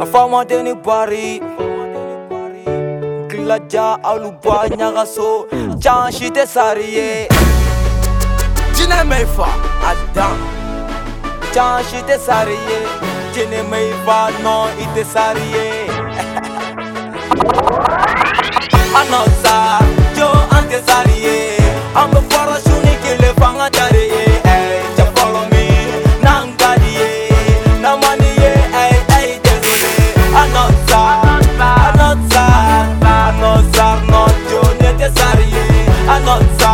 fama deni bari Glaja aluba nyagaso Chanshite sariye Jine meifa Adam Chanshite sariye Jine meifa no ite sariye Anosa Jo ante sariye Ambe fara shuni kile fanga tariye Ja follow me Nangadiye Namaniye ay désolé Anosa Anosa no Jo nete sariye Anosa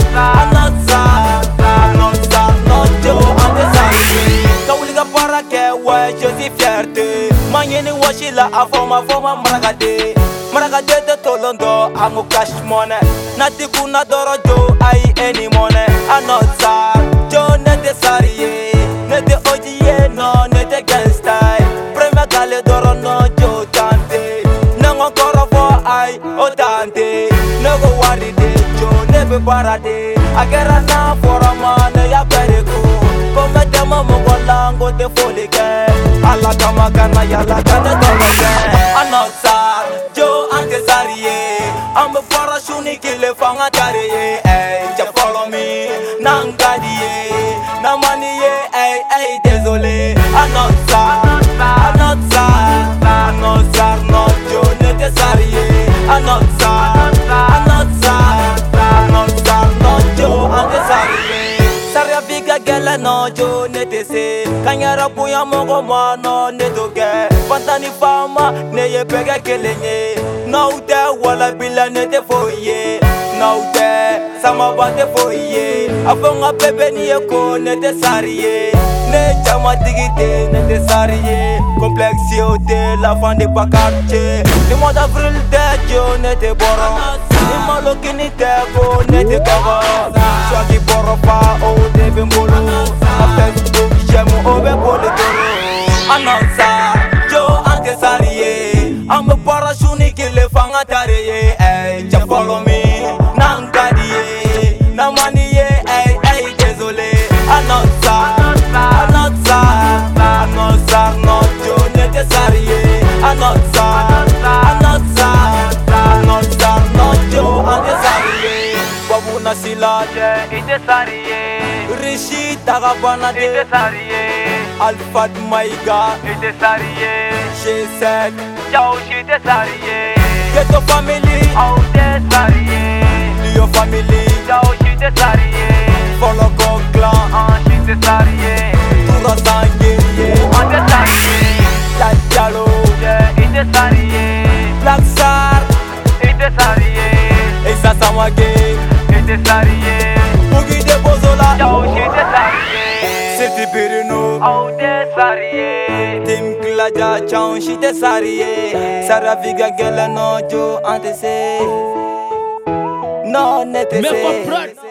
no Jo ante sariye Kawuliga para ke we je suis fierté Manyeni washila afoma maragade Maragade de tolondo amu cash money Nati kuna doro jo ai any money Anosa Jo nete sariye Nete ojiye no nete gangsta Prema kale doro no jo tante Nango koro fo ai o tante Nego wari de jo nebe barade Agera na fora mane ya periku Kome dema mungo lango te folike Ala kama kana yala kane toloke Anosa Jo ante sariye Ambe fara shuni kile fanga tariye Ja follow me Nangadiye Namaniye ay désolé Anosa no Jo nete sariye Anosa no Jo ante sariye Saria viga gela no Jo nete se Kanyara buya mogo no netoge Fantani fama neye pega kelenye Naude wala bila nete foye Naude sama bande foye Afonga bebe niye ko nete sariye Ne chama digite nete sariye Complexi hotel la fan de bakarche Ni mois d'avril de Jo nete boro Ni maloki ni te ko nete kago Swagi boro pa o debe mbolo A Facebook jemu obe bole toro Anosa Jo ante sariye Ame para shuni kile fanga tariye Ja follow me Nangadiye Namaniye ay désolé Anosa no Jo nete sariye Anosa no Jo ante sariye Wabuna silate ite sariye Rishi tagabana de ite sariye Alfad Maiga ite sariye Shesek Ciao shite sariye Ghetto family Aude sariye Lio family Ciao shite sariye Follow go clan shite sariye Tura sangiriye Ande sariye Lajalo ite sariye Black Sar ite sariye Isa Samage ite sariye Bugi de Bozola Ciao shite sariye Seti Birino Aude sariye Tim Glaja Ciao shite sariye Sara viga gela no Jo ante se No nete se